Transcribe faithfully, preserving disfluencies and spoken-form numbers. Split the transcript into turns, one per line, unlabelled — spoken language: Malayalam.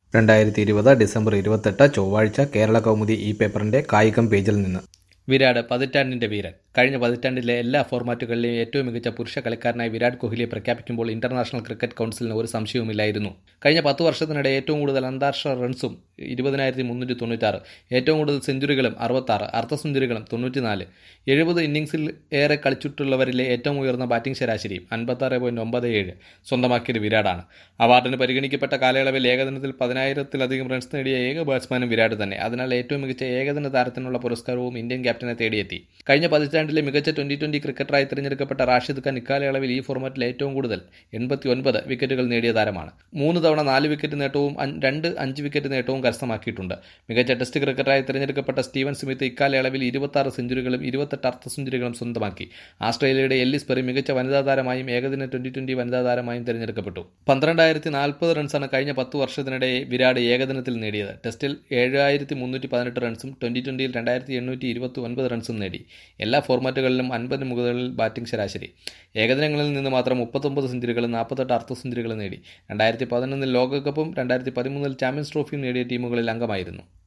രണ്ടായിരത്തി ഇരുപത് ഡിസംബർ ഇരുപത്തെട്ട് ചൊവ്വാഴ്ച കേരള കൗമുദി ഈ പേപ്പറിന്റെ കായികം പേജിൽ നിന്ന്.
വിരാട് പതിറ്റാണ്ടിന്റെ വീരൻ. കഴിഞ്ഞ പതിറ്റാണ്ടിലെ എല്ലാ ഫോർമാറ്റുകളിലെയും ഏറ്റവും മികച്ച പുരുഷ കളിക്കാരനായി വിരാട് കോഹ്ലിയെ പ്രഖ്യാപിക്കുമ്പോൾ ഇന്റർനാഷണൽ ക്രിക്കറ്റ് കൗൺസിലിന് ഒരു സംശയവുമില്ലായിരുന്നു. കഴിഞ്ഞ പത്ത് വർഷത്തിനിടെ ഏറ്റവും കൂടുതൽ അന്താരാഷ്ട്ര റൺസും ഇരുപതിനായിരത്തി മുന്നൂറ്റി തൊണ്ണൂറ്റാറ്, ഏറ്റവും കൂടുതൽ സെഞ്ചുറികളും അറുപത്താറ്, അർദ്ധ സെഞ്ചുറികളും തൊണ്ണൂറ്റിനാല്, എഴുപത് ഇന്നിംഗ്സിൽ ഏറെ കളിച്ചിട്ടുള്ളവരിലെ ഏറ്റവും ഉയർന്ന ബാറ്റിംഗ് ശരാശരിയും അൻപത്താറ് പോയിന്റ് ഒമ്പത് ഏഴ് സ്വന്തമാക്കിയത് വിരാടാണ്. അവാർഡിന് പരിഗണിക്കപ്പെട്ട കാലയളവിൽ ഏകദിനത്തിൽ പതിനായിരത്തിലധികം റൺസ് നേടിയ ഏക ബാറ്റ്സ്മാനും വിരാട് തന്നെ. അതിനാൽ ഏറ്റവും മികച്ച ഏകദിന താരത്തിനുള്ള പുരസ്കാരവും ഇന്ത്യൻ ക്യാപ്റ്റനെ തേടിയെത്തി. കഴിഞ്ഞ പതിറ്റാണ്ടിലെ മികച്ച ട്വന്റി ട്വന്റി ക്രിക്കറ്ററായി തിരഞ്ഞെടുക്കപ്പെട്ട റാഷിദ് ഖാൻ ഇക്കാലയളവിൽ ഈ ഫോർമാറ്റിൽ ഏറ്റവും കൂടുതൽ എൺപത്തി ഒൻപത് വിക്കറ്റുകൾ നേടിയ താരമാണ്. മൂന്ന് തവണ നാല് വിക്കറ്റ് നേട്ടവും രണ്ട് അഞ്ച് വിക്കറ്റ് നേട്ടവും കരസ്ഥമാക്കിയിട്ടുണ്ട്. മികച്ച ടെസ്റ്റ് ക്രിക്കറ്ററായി തിരഞ്ഞെടുക്കപ്പെട്ട സ്റ്റീവൻ സ്മിത്ത് ഇക്കാലയളവിൽ ഇരുപത്തി സെഞ്ചുറികളും ഇരുപത്തെട്ട് അർദ്ധ സെഞ്ചുറികളും സ്വന്തമാക്കി. ആസ്ട്രേലിയയുടെ എല്ലിസ് പെറി മികച്ച വനിതാ താരമായും ഏകദിന ട്വന്റി ട്വന്റി വനിതാ താരമായും തിരഞ്ഞെടുക്കപ്പെട്ടു. പന്ത്രണ്ടായിരത്തി നാൽപ്പത് റൺസാണ് കഴിഞ്ഞ പത്ത് വർഷത്തിനിടെ വിരാട് ഏകദിനത്തിൽ നേടിയത്. ടെസ്റ്റിൽ ഏഴായിരത്തി മുന്നൂറ്റി പതിനെട്ട് റൺസും ട്വന്റി ട്വന്റിയിൽ രണ്ടായിരത്തി എണ്ണൂറ്റി ഇരുപത്തി ഒൻപത് റൺസും നേടി. എല്ലാ ഫോർമാറ്റുകളിലും അൻപതിന് മുകളിൽ ബാറ്റിംഗ് ശരാശരി. ഏകദിനങ്ങളിൽ നിന്ന് മാത്രം മുപ്പത്തൊമ്പത് സെഞ്ചുറികളും നാൽപ്പത്തെട്ട് അർദ്ധ സെഞ്ചുറികളും നേടി. രണ്ടായിരത്തി പതിനൊന്നിൽ ലോകകപ്പും രണ്ടായിരത്തി പതിമൂന്നിൽ ചാമ്പ്യൻസ് ട്രോഫിയും നേടിയ ടീമുകളിൽ അംഗമായിരുന്നു.